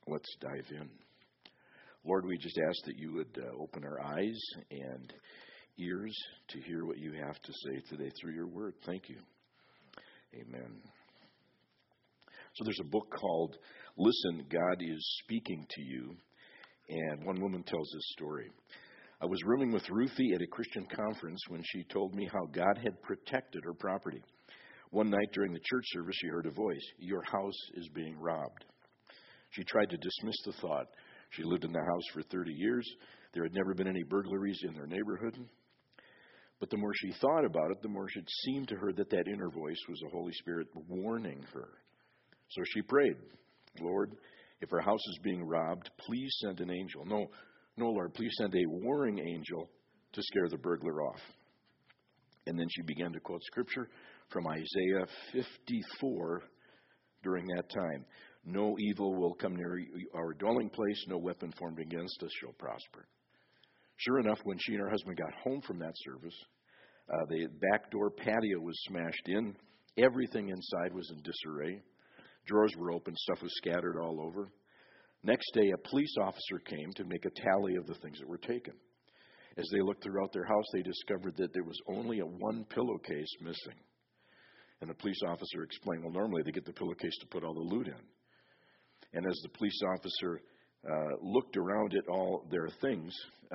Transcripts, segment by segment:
Let's dive in. Lord, we just ask that you would open our eyes and ears to hear what you have to say today through your word. Thank you. Amen. So there's a book called Listen, God is Speaking to You, and one woman tells this story. I was rooming with Ruthie at a Christian conference when she told me how God had protected her property. One night during the church service, she heard a voice, "Your house is being robbed." She tried to dismiss the thought. She lived in the house for 30 years. There had never been any burglaries in their neighborhood. But the more she thought about it, the more it seemed to her that inner voice was the Holy Spirit warning her. So she prayed, "Lord, if our house is being robbed, please send an angel. No, Lord, please send a warring angel to scare the burglar off." And then she began to quote scripture from Isaiah 54 during that time. "No evil will come near our dwelling place. No weapon formed against us shall prosper." Sure enough, when she and her husband got home from that service, the back door patio was smashed in. Everything inside was in disarray. Drawers were open. Stuff was scattered all over. Next day, a police officer came to make a tally of the things that were taken. As they looked throughout their house, they discovered that there was only one pillowcase missing. And the police officer explained, well, normally they get the pillowcase to put all the loot in. And as the police officer looked around at all their things,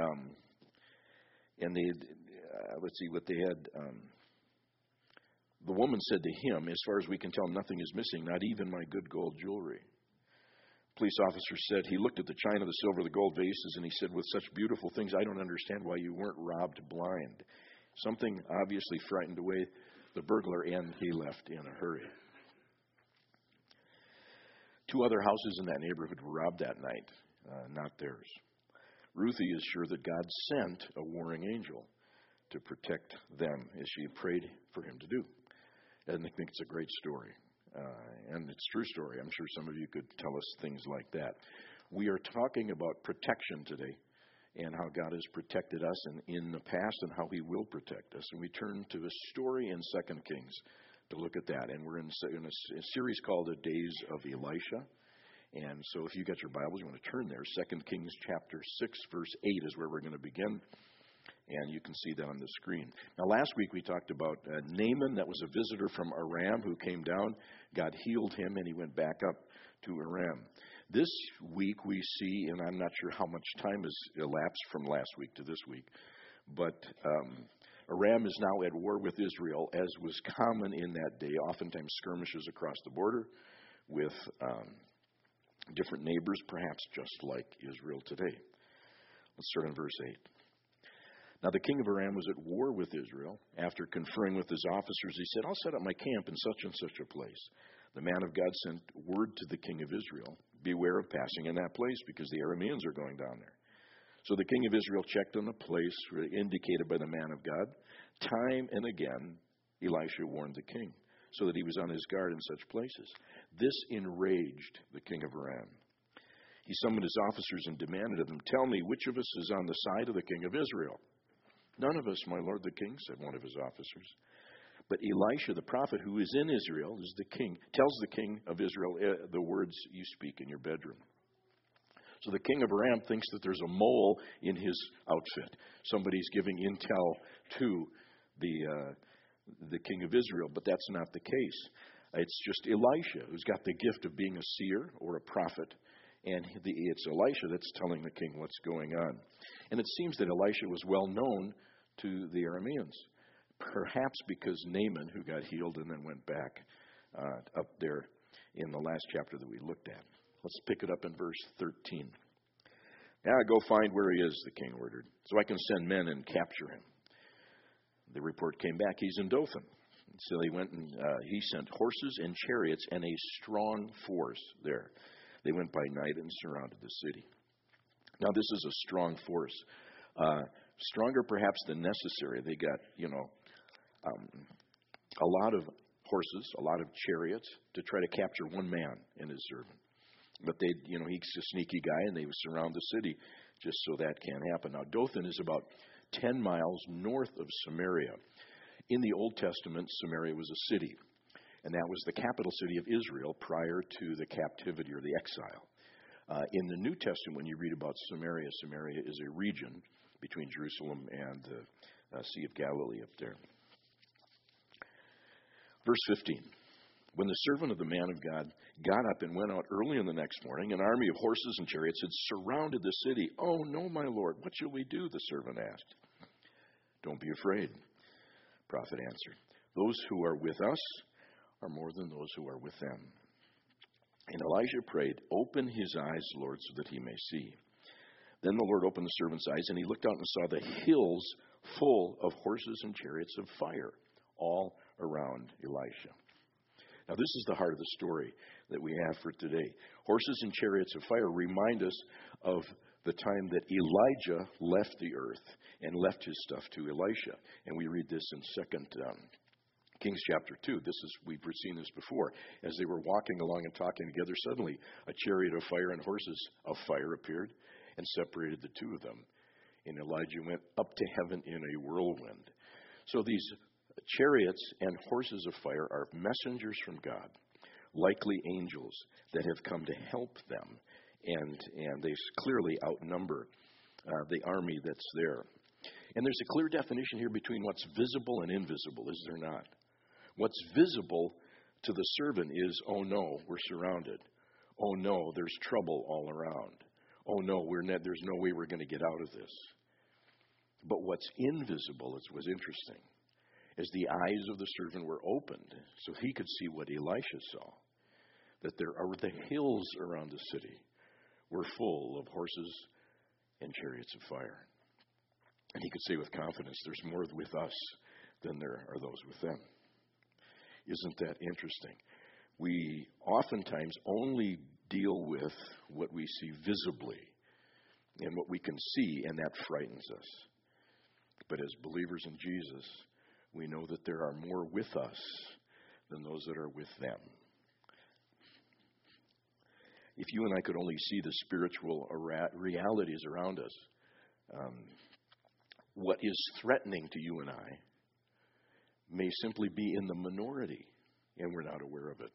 and they, let's see what they had. The woman said to him, "As far as we can tell, nothing is missing, not even my good gold jewelry." Police officer said he looked at the china, the silver, the gold vases, and he said, "With such beautiful things, I don't understand why you weren't robbed blind." Something obviously frightened away the burglar, and he left in a hurry. 2 other houses in that neighborhood were robbed that night, not theirs. Ruthie is sure that God sent a warring angel to protect them as she prayed for him to do. And I think it's a great story. And it's a true story. I'm sure some of you could tell us things like that. We are talking about protection today and how God has protected us in the past and how he will protect us. And we turn to a story in 2 Kings to look at that. And we're in a series called The Days of Elisha. And so if you got your Bibles, you want to turn there. 2 Kings chapter 6, verse 8 is where we're going to begin. And you can see that on the screen. Now, last week we talked about Naaman. That was a visitor from Aram who came down. God healed him, and he went back up to Aram. This week we see, and I'm not sure how much time has elapsed from last week to this week, but Aram is now at war with Israel, as was common in that day. Oftentimes skirmishes across the border with different neighbors, perhaps just like Israel today. Let's start on verse 8. Now the king of Aram was at war with Israel. After conferring with his officers, he said, "I'll set up my camp in such and such a place." The man of God sent word to the king of Israel, "Beware of passing in that place, because the Arameans are going down there." So the king of Israel checked on the place indicated by the man of God. Time and again, Elisha warned the king, so that he was on his guard in such places. This enraged the king of Aram. He summoned his officers and demanded of them, "Tell me, which of us is on the side of the king of Israel?" "None of us, my lord the king," said one of his officers. But Elisha, the prophet who is in Israel, is the king, tells the king of Israel the words you speak in your bedroom. So the king of Aram thinks that there's a mole in his outfit. Somebody's giving intel to the king of Israel, but that's not the case. It's just Elisha who's got the gift of being a seer or a prophet, and it's Elisha that's telling the king what's going on. And it seems that Elisha was well known to the Arameans, perhaps because Naaman, who got healed and then went back up there in the last chapter that we looked at. Let's pick it up in verse 13. "Now go find where he is," the king ordered, "so I can send men and capture him." The report came back, "He's in Dothan." So they went and he sent horses and chariots and a strong force there. They went by night and surrounded the city. Now this is a strong force, stronger perhaps than necessary. They got, a lot of horses, a lot of chariots to try to capture one man and his servant. But he's a sneaky guy, and they surround the city just so that can't happen. Now Dothan is about 10 miles north of Samaria. In the Old Testament, Samaria was a city, and that was the capital city of Israel prior to the captivity or the exile. In the New Testament, when you read about Samaria, Samaria is a region between Jerusalem and the Sea of Galilee up there. Verse 15. When the servant of the man of God got up and went out early in the next morning, an army of horses and chariots had surrounded the city. "Oh, no, my lord, what shall we do?" the servant asked. "Don't be afraid," the prophet answered. "Those who are with us are more than those who are with them." And Elijah prayed, "Open his eyes, Lord, so that he may see." Then the Lord opened the servant's eyes, and he looked out and saw the hills full of horses and chariots of fire all around Elisha. Now, this is the heart of the story that we have for today. Horses and chariots of fire remind us of the time that Elijah left the earth and left his stuff to Elisha. And we read this in 2 Kings chapter 2. We've seen this before. As they were walking along and talking together, suddenly a chariot of fire and horses of fire appeared and separated the two of them. And Elijah went up to heaven in a whirlwind. So these chariots and horses of fire are messengers from God, likely angels that have come to help them, and they clearly outnumber the army that's there. And there's a clear definition here between what's visible and invisible, is there not? What's visible to the servant is, "Oh no, we're surrounded. Oh no, there's trouble all around. Oh no, there's no way we're going to get out of this." But what's invisible was interesting. As the eyes of the servant were opened, so he could see what Elisha saw, that the hills around the city were full of horses and chariots of fire. And he could say with confidence, there's more with us than there are those with them. Isn't that interesting? We oftentimes only deal with what we see visibly and what we can see, and that frightens us. But as believers in Jesus, we know that there are more with us than those that are with them. If you and I could only see the spiritual realities around us, what is threatening to you and I may simply be in the minority, and we're not aware of it.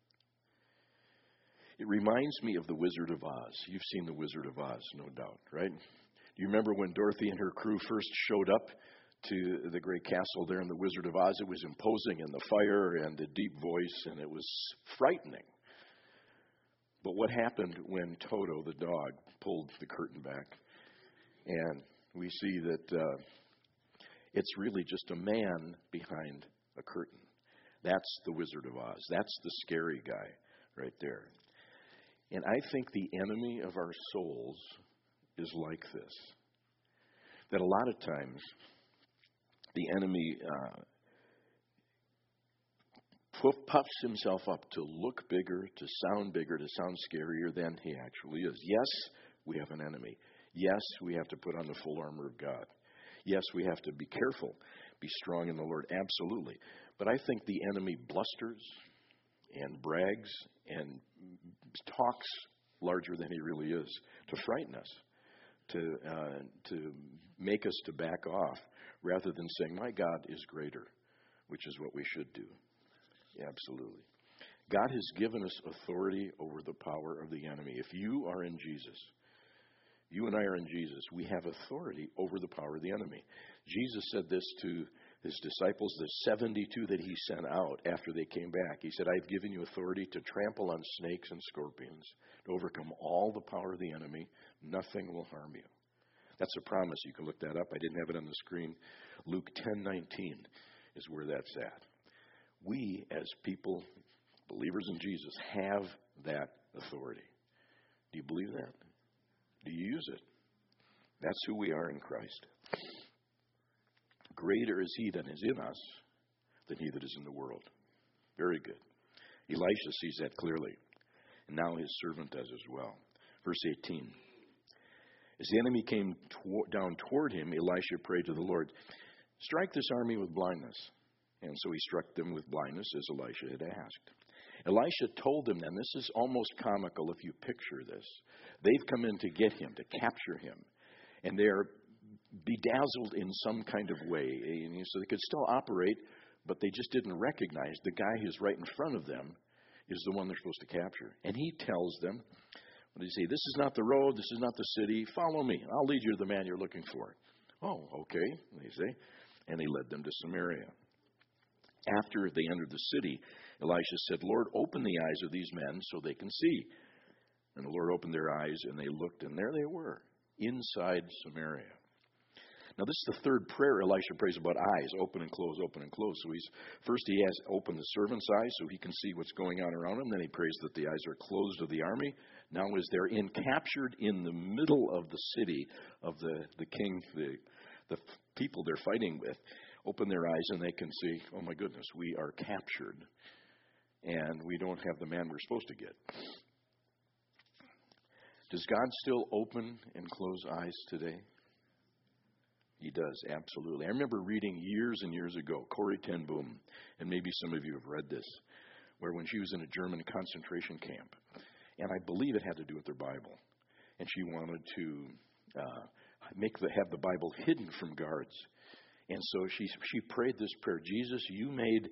It reminds me of the Wizard of Oz. You've seen the Wizard of Oz, no doubt, right? Do you remember when Dorothy and her crew first showed up to the great castle there in the Wizard of Oz? It was imposing, and the fire and the deep voice, and it was frightening. But what happened when Toto, the dog, pulled the curtain back? And we see that it's really just a man behind a curtain. That's the Wizard of Oz. That's the scary guy right there. And I think the enemy of our souls is like this. That a lot of times the enemy puffs himself up to look bigger, to sound scarier than he actually is. Yes, we have an enemy. Yes, we have to put on the full armor of God. Yes, we have to be careful, be strong in the Lord, absolutely. But I think the enemy blusters and brags and talks larger than he really is to frighten us, to make us to back off, rather than saying, my God is greater, which is what we should do. Yeah, absolutely. God has given us authority over the power of the enemy. If you are in Jesus, you and I are in Jesus, we have authority over the power of the enemy. Jesus said this to his disciples, the 72 that he sent out after they came back. He said, I've given you authority to trample on snakes and scorpions, to overcome all the power of the enemy. Nothing will harm you. That's a promise. You can look that up. I didn't have it on the screen. Luke 10:19 is where that's at. We, as people, believers in Jesus, have that authority. Do you believe that? Do you use it? That's who we are in Christ. Greater is he that is in us than he that is in the world. Very good. Elisha sees that clearly. And now his servant does as well. Verse 18. As the enemy came down toward him, Elisha prayed to the Lord, strike this army with blindness. And so he struck them with blindness as Elisha had asked. Elisha told them then, this is almost comical if you picture this. They've come in to get him, to capture him. And they're bedazzled in some kind of way. And so they could still operate, but they just didn't recognize the guy who's right in front of them is the one they're supposed to capture. And he tells them, What did he say? This is not the road. This is not the city. Follow me. I'll lead you to the man you're looking for. Oh, okay, they say. And he led them to Samaria. After they entered the city, Elisha said, Lord, open the eyes of these men so they can see. And the Lord opened their eyes, and they looked, and there they were, inside Samaria. Now, this is the third prayer Elisha prays about eyes, open and close, open and close. So he has opened the servant's eyes so he can see what's going on around him. Then he prays that the eyes are closed of the army. Now, as they're captured in the middle of the city of the king, the people they're fighting with, open their eyes and they can see, oh my goodness, we are captured and we don't have the man we're supposed to get. Does God still open and close eyes today? He does, absolutely. I remember reading years and years ago, Corrie ten Boom, and maybe some of you have read this, where when she was in a German concentration camp, and I believe it had to do with their Bible, and she wanted to have the Bible hidden from guards. And so she prayed this prayer, Jesus, you made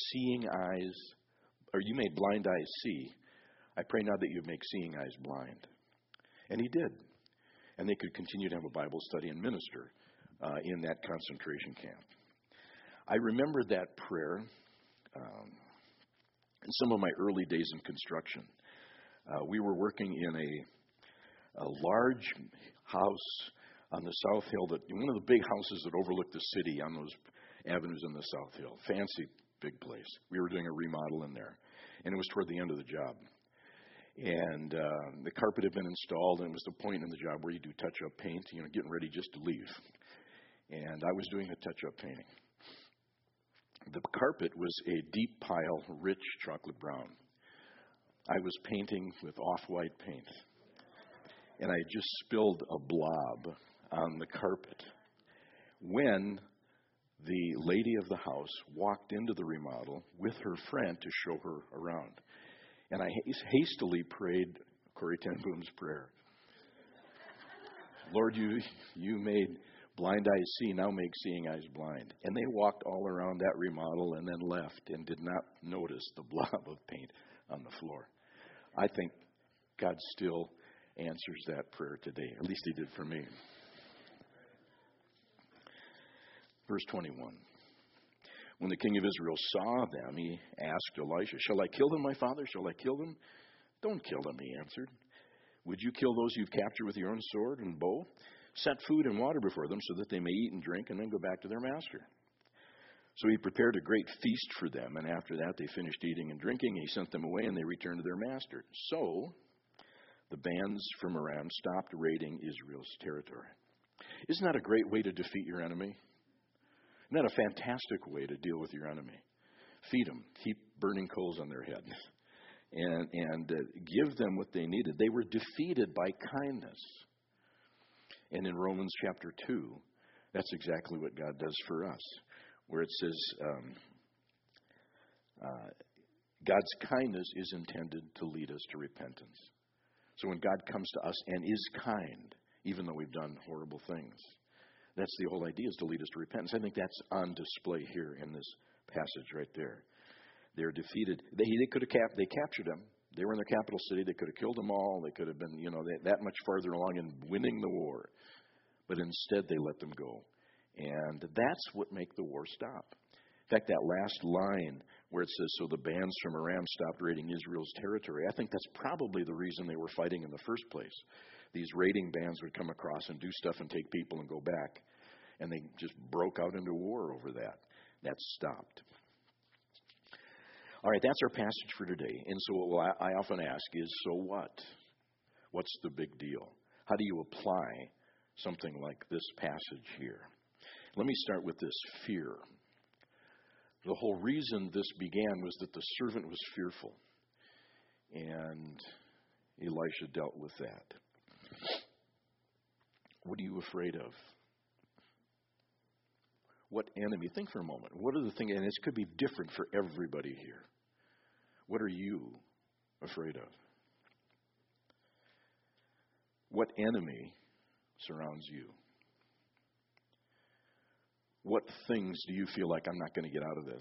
blind eyes see. I pray now that you make seeing eyes blind. And he did. And they could continue to have a Bible study and minister in that concentration camp. I remember that prayer in some of my early days in construction. We were working in a large house on the South Hill, one of the big houses that overlooked the city on those avenues in the South Hill. Fancy big place. We were doing a remodel in there, and it was toward the end of the job. And the carpet had been installed, and it was the point in the job where you do touch-up paint, getting ready just to leave. And I was doing a touch-up painting. The carpet was a deep pile, rich chocolate brown. I was painting with off-white paint, and I just spilled a blob on the carpet when the lady of the house walked into the remodel with her friend to show her around. And I hastily prayed Corrie ten Boom's prayer. Lord, you made blind eyes see, now make seeing eyes blind. And they walked all around that remodel and then left and did not notice the blob of paint on the floor. I think God still answers that prayer today. At least he did for me. Verse 21. When the king of Israel saw them, he asked Elisha, shall I kill them, my father? Shall I kill them? Don't kill them, he answered. Would you kill those you've captured with your own sword and bow? Set food and water before them so that they may eat and drink and then go back to their master. So he prepared a great feast for them, and after that they finished eating and drinking. He sent them away, and they returned to their master. So the bands from Aram stopped raiding Israel's territory. Isn't that a great way to defeat your enemy? Isn't that a fantastic way to deal with your enemy? Feed them. Heap burning coals on their head. And give them what they needed. They were defeated by kindness. And in Romans chapter 2, that's exactly what God does for us, where it says God's kindness is intended to lead us to repentance. So when God comes to us and is kind, even though we've done horrible things, that's the whole idea, is to lead us to repentance. I think that's on display here in this passage right there. They're defeated. They captured them. They were in their capital city. They could have killed them all. They could have been, that much farther along in winning the war. But instead, they let them go. And that's what made the war stop. In fact, that last line where it says, so the bands from Aram stopped raiding Israel's territory, I think that's probably the reason they were fighting in the first place. These raiding bands would come across and do stuff and take people and go back. And they just broke out into war over that. That stopped. All right, that's our passage for today. And so what I often ask is, so what? What's the big deal? How do you apply something like this passage here? Let me start with this fear. The whole reason this began was that the servant was fearful. And Elisha dealt with that. What are you afraid of? What enemy? Think for a moment. What are the things, and this could be different for everybody here. What are you afraid of? What enemy surrounds you? What things do you feel like I'm not going to get out of this?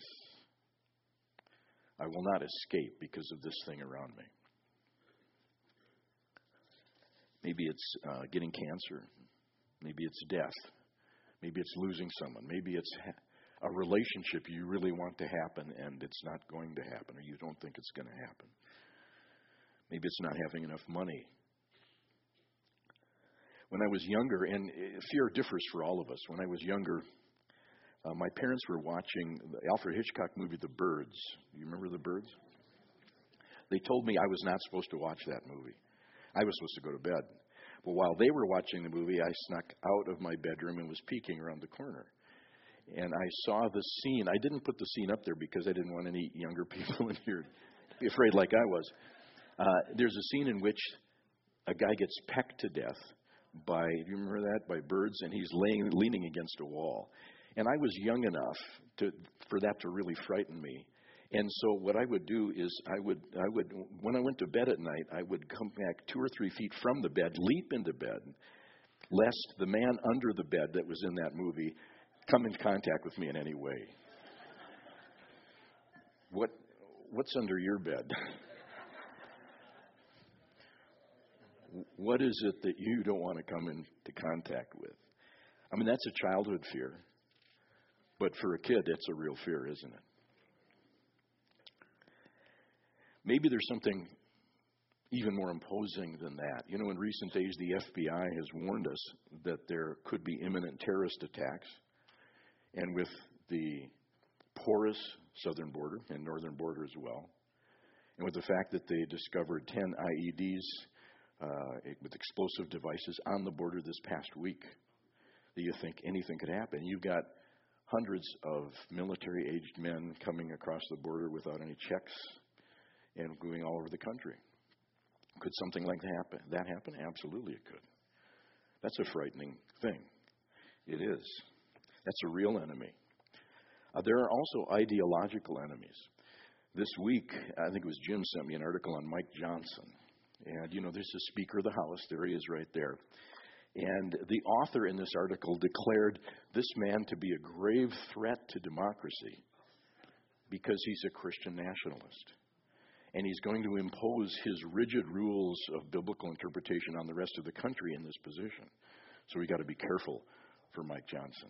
I will not escape because of this thing around me. Maybe it's getting cancer. Maybe it's death. Maybe it's losing someone. Maybe it's a relationship you really want to happen and it's not going to happen, or you don't think it's going to happen. Maybe it's not having enough money. When I was younger, and fear differs for all of us. When I was younger, my parents were watching the Alfred Hitchcock movie, The Birds. You remember The Birds? They told me I was not supposed to watch that movie. I was supposed to go to bed. Well, while they were watching the movie, I snuck out of my bedroom and was peeking around the corner. And I saw the scene. I didn't put the scene up there because I didn't want any younger people in here to be afraid like I was. There's a scene in which a guy gets pecked to death by, do you remember that, by birds, and he's leaning against a wall. And I was young enough for that to really frighten me. And so what I would do is I would when I went to bed at night, I would come back 2 or 3 feet from the bed, leap into bed, lest the man under the bed that was in that movie come into contact with me in any way. What's under your bed? What is it that you don't want to come into contact with? I mean, that's a childhood fear. But for a kid, it's a real fear, isn't it? Maybe there's something even more imposing than that. You know, in recent days, the FBI has warned us that there could be imminent terrorist attacks. And with the porous southern border and northern border as well, and with the fact that they discovered 10 IEDs with explosive devices on the border this past week, that you think anything could happen. You've got hundreds of military-aged men coming across the border without any checks and going all over the country. Could something like that happen? Absolutely it could. That's a frightening thing. It is. That's a real enemy. There are also ideological enemies. This week, I think it was Jim sent me an article on Mike Johnson. And, you know, there's the Speaker of the House. There he is right there. And the author in this article declared this man to be a grave threat to democracy because he's a Christian nationalist. And he's going to impose his rigid rules of biblical interpretation on the rest of the country in this position. So we got to be careful for Mike Johnson.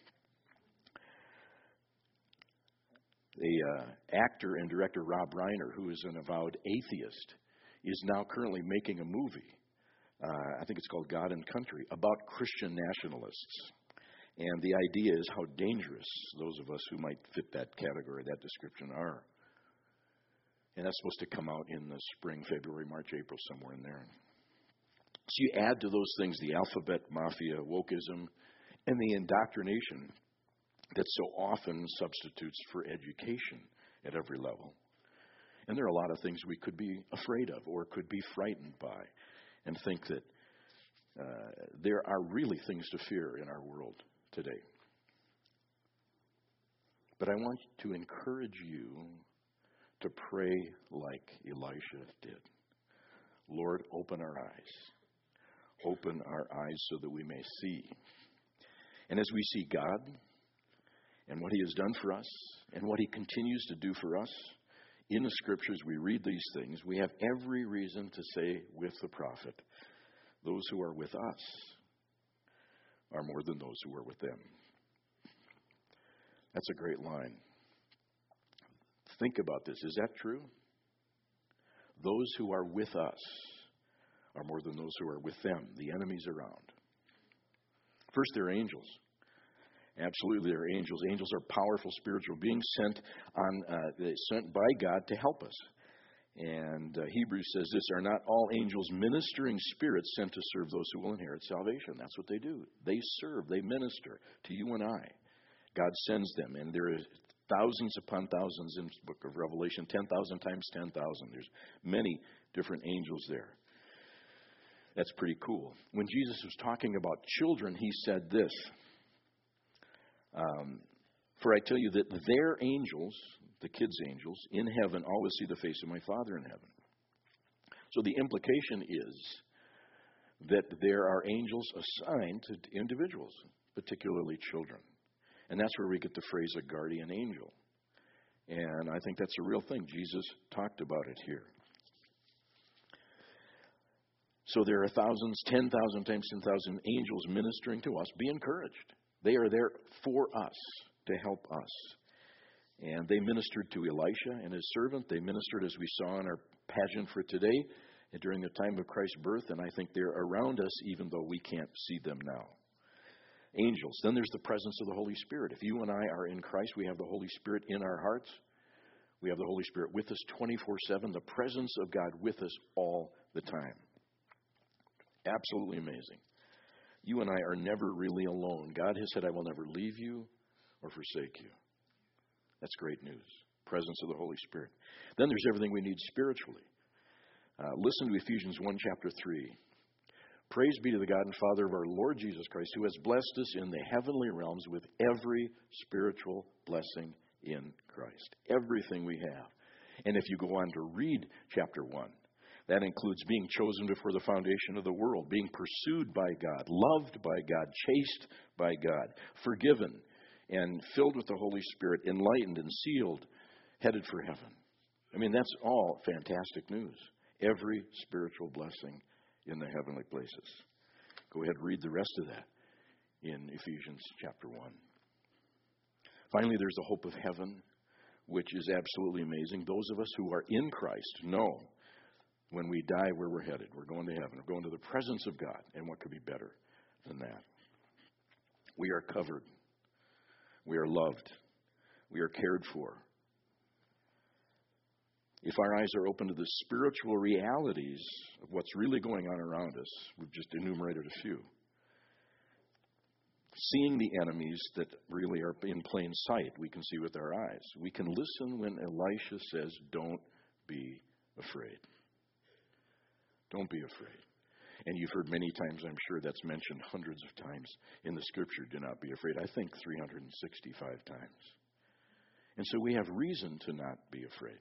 The actor and director Rob Reiner, who is an avowed atheist, is now currently making a movie. I think it's called God and Country, about Christian nationalists. And the idea is how dangerous those of us who might fit that category, that description, are. And that's supposed to come out in the spring, February, March, April, somewhere in there. So you add to those things the alphabet mafia, wokeism, and the indoctrination that so often substitutes for education at every level. And there are a lot of things we could be afraid of or could be frightened by and think that there are really things to fear in our world today. But I want to encourage you to pray like Elisha did. Lord, open our eyes. Open our eyes so that we may see. And as we see God and what He has done for us and what He continues to do for us, in the Scriptures we read these things, we have every reason to say with the prophet, those who are with us are more than those who are with them. That's a great line. Think about this. Is that true? Those who are with us are more than those who are with them, the enemies around. First, they're angels. Absolutely, they're angels. Angels are powerful spiritual beings sent by God to help us. And Hebrews says this, are not all angels ministering spirits sent to serve those who will inherit salvation? That's what they do. They serve, they minister to you and I. God sends them, and there are thousands upon thousands in the book of Revelation, 10,000 times 10,000. There's many different angels there. That's pretty cool. When Jesus was talking about children, He said this, for I tell you that their angels, the kids' angels, in heaven always see the face of my Father in heaven. So the implication is that there are angels assigned to individuals, particularly children. And that's where we get the phrase a guardian angel. And I think that's a real thing. Jesus talked about it here. So there are thousands, 10,000 times 10,000 angels ministering to us. Be encouraged. They are there for us, to help us. And they ministered to Elisha and his servant. They ministered, as we saw in our pageant for today, and during the time of Christ's birth. And I think they're around us even though we can't see them now. Angels. Then there's the presence of the Holy Spirit. If you and I are in Christ, we have the Holy Spirit in our hearts. We have the Holy Spirit with us 24/7. The presence of God with us all the time. Absolutely amazing. You and I are never really alone. God has said, I will never leave you or forsake you. That's great news. Presence of the Holy Spirit. Then there's everything we need spiritually. Listen to Ephesians 1, chapter 3. Praise be to the God and Father of our Lord Jesus Christ, who has blessed us in the heavenly realms with every spiritual blessing in Christ. Everything we have. And if you go on to read chapter 1, that includes being chosen before the foundation of the world, being pursued by God, loved by God, chased by God, forgiven and filled with the Holy Spirit, enlightened and sealed, headed for heaven. I mean, that's all fantastic news. Every spiritual blessing in the heavenly places. Go ahead and read the rest of that in Ephesians chapter 1. Finally, there's the hope of heaven, which is absolutely amazing. Those of us who are in Christ know when we die where we're headed. We're going to heaven. We're going to the presence of God. And what could be better than that? We are covered. We are loved. We are cared for. If our eyes are open to the spiritual realities of what's really going on around us, we've just enumerated a few. Seeing the enemies that really are in plain sight, we can see with our eyes. We can listen when Elisha says, don't be afraid. Don't be afraid. And you've heard many times, I'm sure that's mentioned hundreds of times in the Scripture, do not be afraid. I think 365 times. And so we have reason to not be afraid.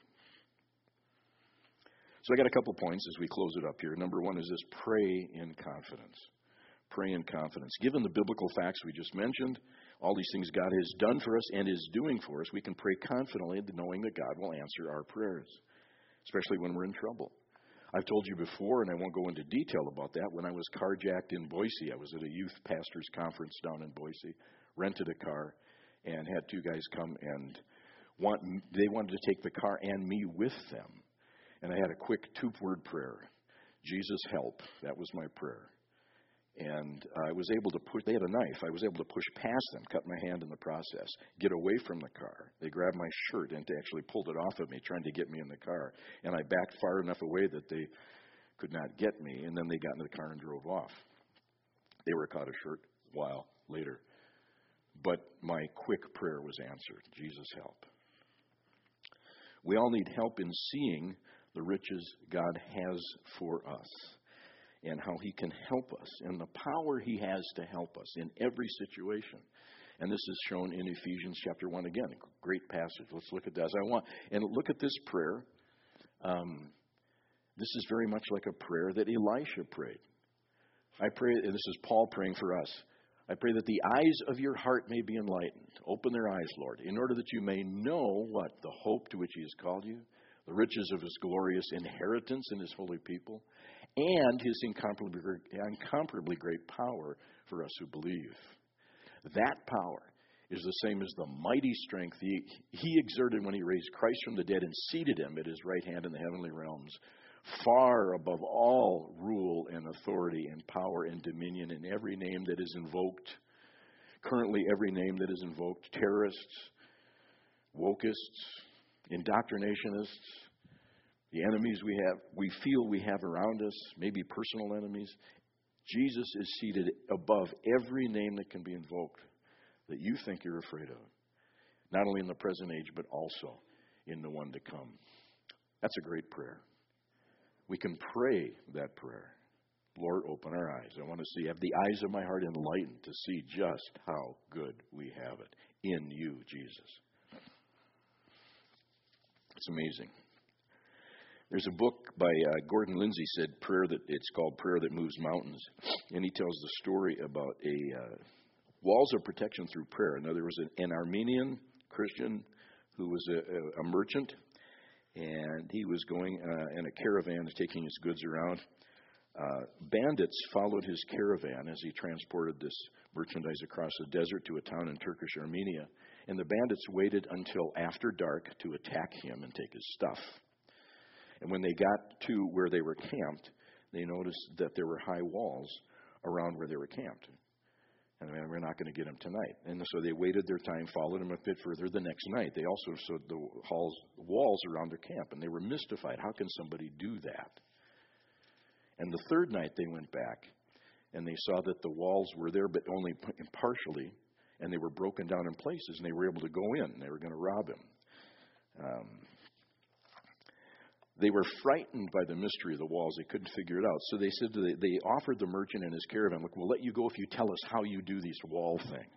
So I got a couple points as we close it up here. Number one is this: pray in confidence. Pray in confidence. Given the biblical facts we just mentioned, all these things God has done for us and is doing for us, we can pray confidently knowing that God will answer our prayers, especially when we're in trouble. I've told you before, and I won't go into detail about that, when I was carjacked in Boise. I was at a youth pastor's conference down in Boise, rented a car, and had two guys come and they wanted to take the car and me with them. And I had a quick two-word prayer. Jesus, help. That was my prayer. And I was able to push. They had a knife. I was able to push past them, cut my hand in the process, get away from the car. They grabbed my shirt and they actually pulled it off of me, trying to get me in the car. And I backed far enough away that they could not get me. And then they got into the car and drove off. They were caught a short while later. But my quick prayer was answered. Jesus, help. We all need help in seeing the riches God has for us, and how He can help us, and the power He has to help us in every situation. And this is shown in Ephesians chapter 1 again. Great passage. Let's look at that. And look at this prayer. This is very much like a prayer that Elisha prayed. I pray, and this is Paul praying for us. I pray that the eyes of your heart may be enlightened. Open their eyes, Lord, in order that you may know what? The hope to which He has called you, the riches of His glorious inheritance in His holy people, and His incomparably great power for us who believe. That power is the same as the mighty strength He exerted when He raised Christ from the dead and seated Him at His right hand in the heavenly realms, far above all rule and authority and power and dominion in every name that is invoked. Currently, every name that is invoked: terrorists, wokists, indoctrinationists, the enemies we feel we have around us, maybe personal enemies. Jesus is seated above every name that can be invoked that you think you're afraid of, not only in the present age, but also in the one to come. That's a great prayer. We can pray that prayer. Lord, open our eyes. I want to have the eyes of my heart enlightened to see just how good we have it in you, Jesus. It's amazing. There's a book by Gordon Lindsay, it's called Prayer That Moves Mountains. And he tells the story about walls of protection through prayer. Now, there was an Armenian Christian who was a merchant, and he was going in a caravan taking his goods around Bandits followed his caravan as he transported this merchandise across the desert to a town in Turkish Armenia. And the bandits waited until after dark to attack him and take his stuff. And when they got to where they were camped, they noticed that there were high walls around where they were camped. And we're not going to get him tonight. And so they waited their time, followed him a bit further the next night. They also saw the walls around their camp, and they were mystified. How can somebody do that? And the third night they went back, and they saw that the walls were there, but only partially, and they were broken down in places, and they were able to go in, and they were going to rob him. They were frightened by the mystery of the walls. They couldn't figure it out. So they said they offered the merchant and his caravan, look, we'll let you go if you tell us how you do this wall thing.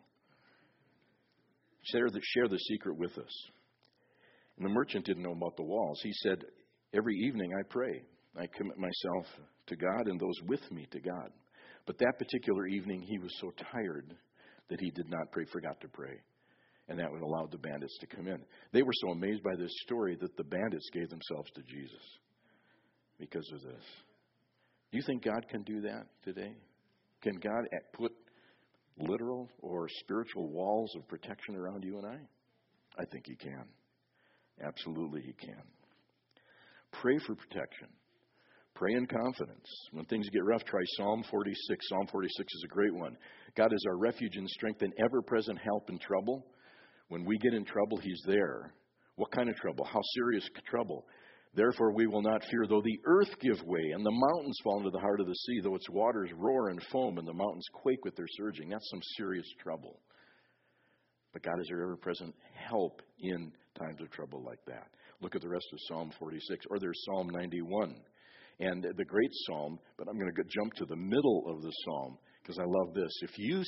Share the secret with us. And the merchant didn't know about the walls. He said, every evening I pray. I commit myself to God and those with me to God. But that particular evening he was so tired that he did not pray, forgot to pray. And that would allow the bandits to come in. They were so amazed by this story that the bandits gave themselves to Jesus because of this. Do you think God can do that today? Can God put literal or spiritual walls of protection around you and I? I think He can. Absolutely He can. Pray for protection. Pray in confidence. When things get rough, try Psalm 46. Psalm 46 is a great one. God is our refuge and strength and ever-present help in trouble. When we get in trouble, He's there. What kind of trouble? How serious trouble? Therefore we will not fear, though the earth give way and the mountains fall into the heart of the sea, though its waters roar and foam and the mountains quake with their surging. That's some serious trouble. But God is our ever-present help in times of trouble like that. Look at the rest of Psalm 46, or there's Psalm 91. And the great psalm, but I'm going to jump to the middle of the psalm because I love this. If you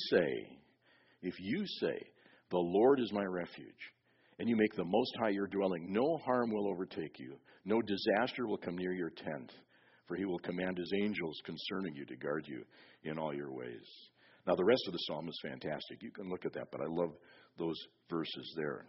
say, the Lord is my refuge, and you make the Most High your dwelling, no harm will overtake you, no disaster will come near your tent, for He will command His angels concerning you to guard you in all your ways. Now the rest of the psalm is fantastic. You can look at that, but I love those verses there.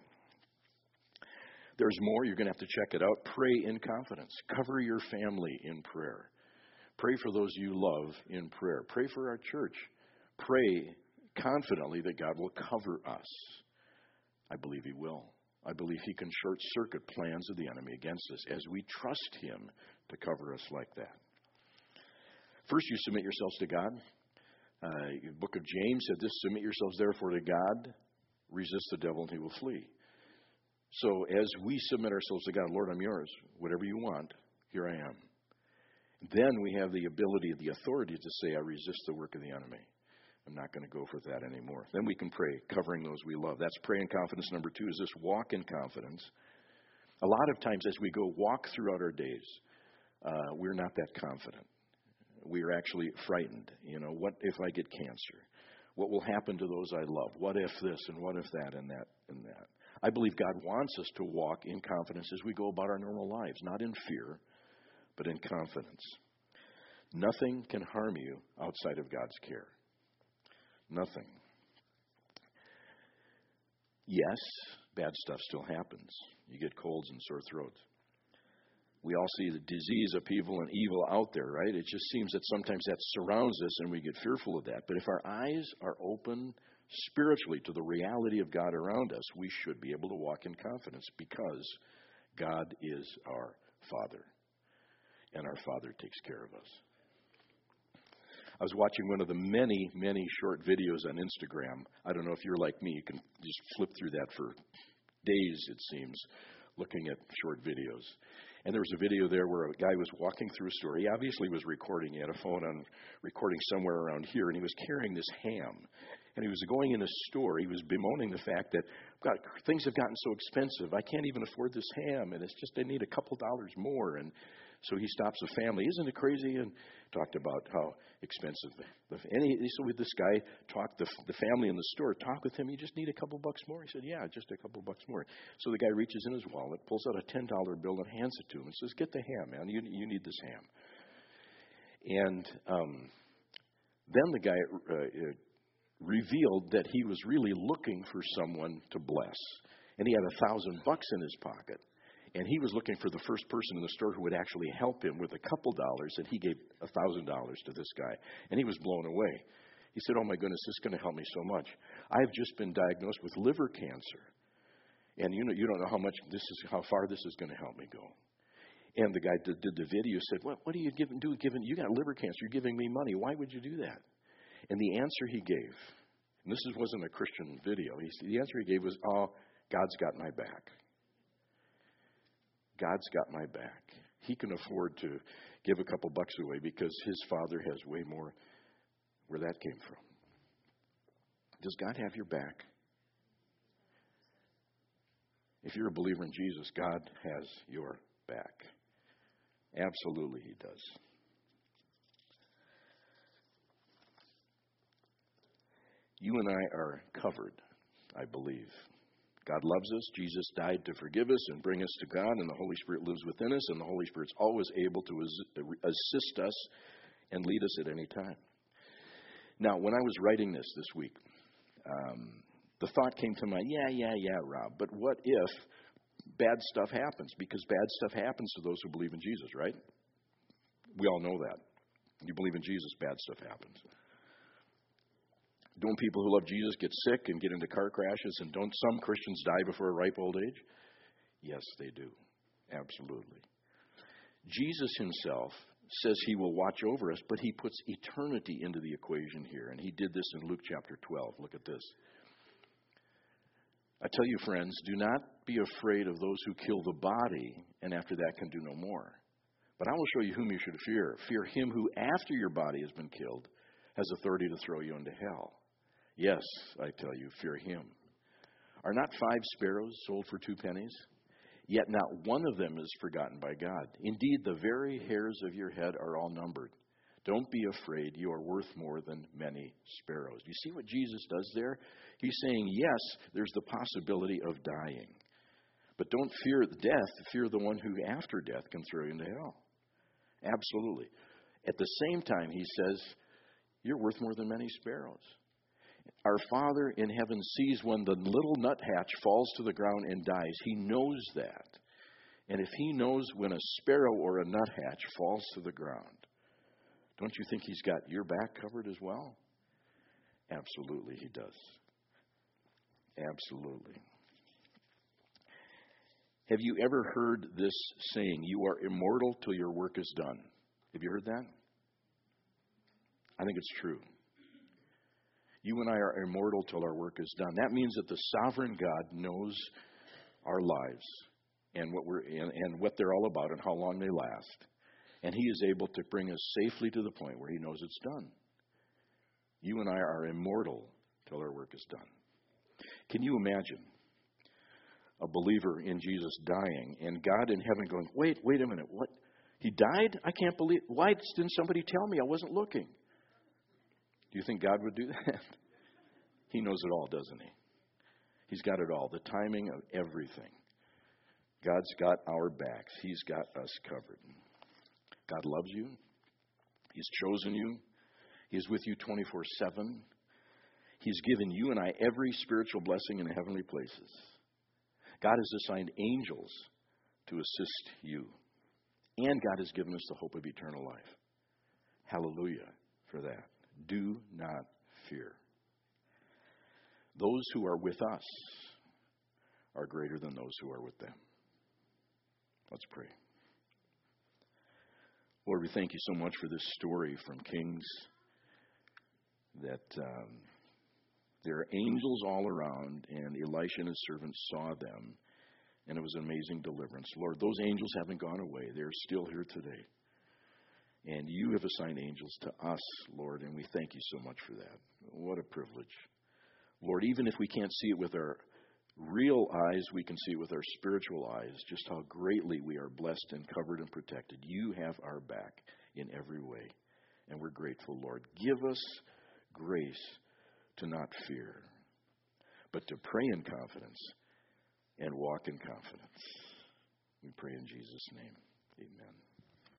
There's more. You're going to have to check it out. Pray in confidence. Cover your family in prayer. Pray for those you love in prayer. Pray for our church. Pray confidently that God will cover us. I believe He will. I believe He can short-circuit plans of the enemy against us as we trust Him to cover us like that. First, you submit yourselves to God. The book of James said this, submit yourselves therefore to God, resist the devil and he will flee. So as we submit ourselves to God, Lord, I'm yours. Whatever you want, here I am. Then we have the ability, the authority to say, I resist the work of the enemy. I'm not going to go for that anymore. Then we can pray, covering those we love. That's pray in confidence. Number 2 is this, walk in confidence. A lot of times as we go walk throughout our days, we're not that confident. We are actually frightened. What if I get cancer? What will happen to those I love? What if this and what if that and that and that? I believe God wants us to walk in confidence as we go about our normal lives, not in fear, but in confidence. Nothing can harm you outside of God's care. Nothing. Yes, bad stuff still happens. You get colds and sore throats. We all see the disease, upheaval, and evil out there, right? It just seems that sometimes that surrounds us and we get fearful of that. But if our eyes are open spiritually to the reality of God around us, we should be able to walk in confidence because God is our Father, and our Father takes care of us. I was watching one of the many, many short videos on Instagram. I don't know if you're like me. You can just flip through that for days, it seems, looking at short videos. And there was a video there where a guy was walking through a store. He obviously was recording. He had a phone on recording somewhere around here, and he was carrying this ham. And he was going in a store. He was bemoaning the fact that, God, things have gotten so expensive. I can't even afford this ham, and it's just I need a couple dollars more. And so he stops a family. Isn't it crazy? And talked about how expensive. So with this guy, talked the family in the store, talked with him. You just need a couple bucks more? He said, yeah, just a couple bucks more. So the guy reaches in his wallet, pulls out a $10 bill and hands it to him and says, get the ham, man. You need this ham. And then the guy revealed that he was really looking for someone to bless. And he had $1,000 in his pocket. And he was looking for the first person in the store who would actually help him with a couple dollars, and he gave $1,000 to this guy. And he was blown away. He said, "Oh my goodness, this is going to help me so much. I've just been diagnosed with liver cancer. And you don't know how far this is going to help me go." And the guy did the video, said, What are you doing? You got liver cancer. You're giving me money. Why would you do that? And the answer he gave, and this wasn't a Christian video, the answer he gave was, "Oh, God's got my back. God's got my back. He can afford to give a couple bucks away because his Father has way more." Where that came from. Does God have your back? If you're a believer in Jesus, God has your back. Absolutely, he does. You and I are covered, I believe. God loves us. Jesus died to forgive us and bring us to God, and the Holy Spirit lives within us, and the Holy Spirit's always able to assist us and lead us at any time. Now, when I was writing this week, the thought came to mind, yeah, Rob, but what if bad stuff happens? Because bad stuff happens to those who believe in Jesus, right? We all know that. You believe in Jesus, bad stuff happens. Don't people who love Jesus get sick and get into car crashes, and don't some Christians die before a ripe old age? Yes, they do. Absolutely. Jesus himself says he will watch over us, but he puts eternity into the equation here. And he did this in Luke chapter 12. Look at this. I tell you, friends, do not be afraid of those who kill the body, and after that can do no more. But I will show you whom you should fear. Fear him who, after your body has been killed, has authority to throw you into hell. Yes, I tell you, fear him. Are not 5 sparrows sold for 2 pennies? Yet not one of them is forgotten by God. Indeed, the very hairs of your head are all numbered. Don't be afraid. You are worth more than many sparrows. Do you see what Jesus does there? He's saying, yes, there's the possibility of dying. But don't fear death. Fear the one who, after death, can throw you into hell. Absolutely. At the same time, he says, you're worth more than many sparrows. Our Father in heaven sees when the little nuthatch falls to the ground and dies. He knows that. And if he knows when a sparrow or a nuthatch falls to the ground, don't you think he's got your back covered as well? Absolutely, he does. Absolutely. Have you ever heard this saying, you are immortal till your work is done? Have you heard that? I think it's true. You and I are immortal till our work is done. That means that the sovereign God knows our lives and what they're all about and how long they last. And he is able to bring us safely to the point where he knows it's done. You and I are immortal till our work is done. Can you imagine a believer in Jesus dying and God in heaven going, wait a minute, what? He died? I can't believe. Why didn't somebody tell me? I wasn't looking. Do you think God would do that? He knows it all, doesn't he? He's got it all, the timing of everything. God's got our backs. He's got us covered. God loves you. He's chosen you. He is with you 24/7. He's given you and I every spiritual blessing in the heavenly places. God has assigned angels to assist you. And God has given us the hope of eternal life. Hallelujah for that. Do not fear. Those who are with us are greater than those who are with them. Let's pray. Lord, we thank you so much for this story from Kings, that there are angels all around, and Elisha and his servants saw them, and it was an amazing deliverance. Lord, those angels haven't gone away. They're still here today. And you have assigned angels to us, Lord, and we thank you so much for that. What a privilege. Lord, even if we can't see it with our real eyes, we can see it with our spiritual eyes, just how greatly we are blessed and covered and protected. You have our back in every way, and we're grateful, Lord. Give us grace to not fear, but to pray in confidence and walk in confidence. We pray in Jesus' name. Amen.